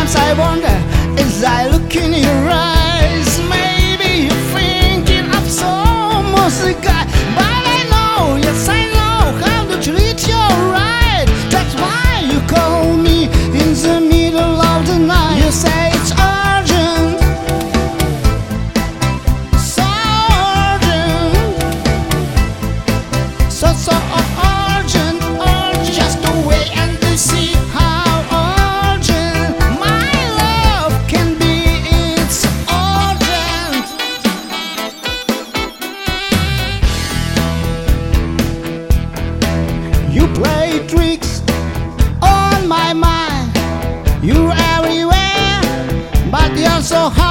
Sometimes I wonder as I look in your eyes, maybe you're thinking of some other guy. But I know, yes I know how to treat you right. That's why you call me in the middle of the night. You say it's urgent, so urgent, so urgent, urgent. Just to wait and to see how urgent my love can be. It's urgent. You play tricks on my mind. You're everywhere, but you're so hard.